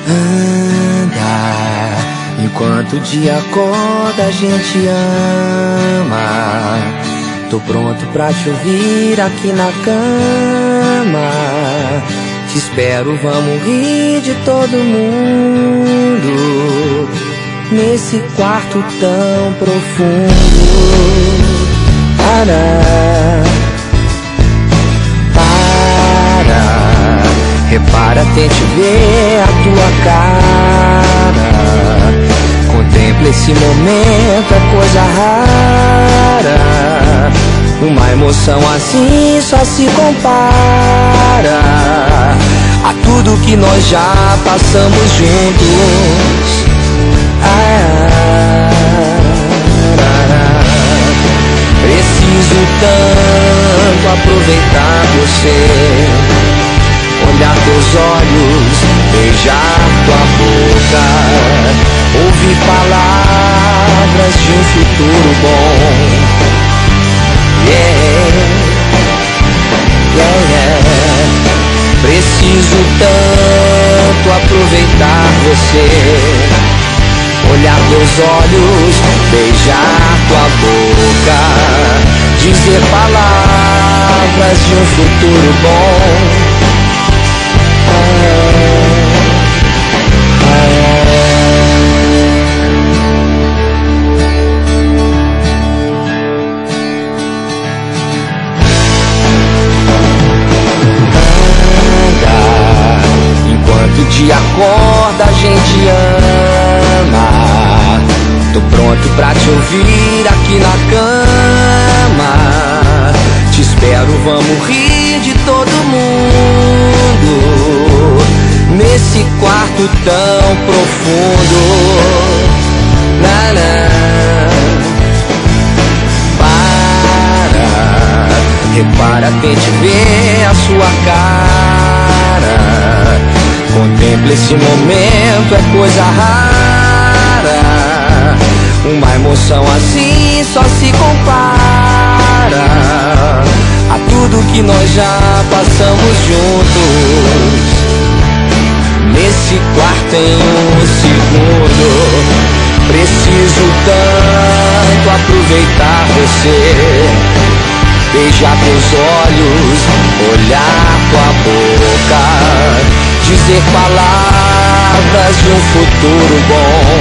Anda, enquanto o dia acorda a gente ama. Tô pronto pra te ouvir aqui na cama. Te espero, vamos rir de todo mundo nesse quarto tão profundo. Repara, tente ver a tua cara. Contempla esse momento, é coisa rara. Uma emoção assim só se compara a tudo que nós já passamos juntos. Preciso tanto aproveitar você, olhar teus olhos, beijar tua boca, ouvir palavras de um futuro bom. Preciso tanto aproveitar você, olhar teus olhos, beijar tua boca, dizer palavras de um futuro bom. Enquanto o dia acorda a gente ama. Tô pronto pra te ouvir aqui na cama. Te espero, vamos rir de todo mundo nesse quarto tão profundo. Repara, tente ver a sua cara. Contempla esse momento, é coisa rara. Uma emoção assim só se compara a tudo que nós já passamos juntos nesse quarto em um segundo. Preciso tanto aproveitar você, beijar teus olhos, olhar tua boca, dizer palavras de um futuro bom.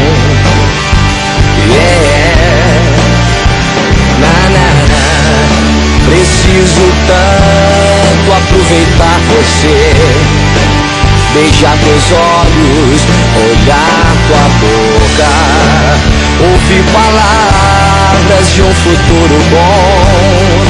Preciso tanto aproveitar você, beijar teus olhos, olhar tua boca, ouvir palavras de um futuro bom.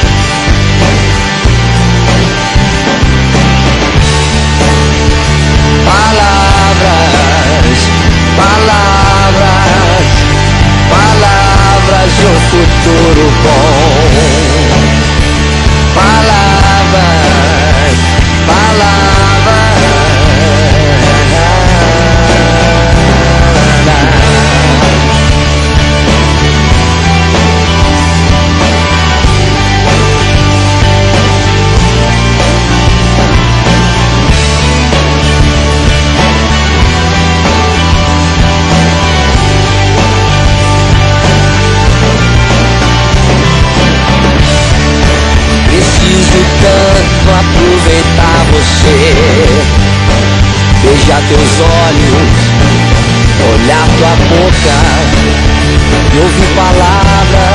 Palavras de um futuro bom. Tanto aproveitar você, beijar teus olhos, olhar tua boca e ouvir palavras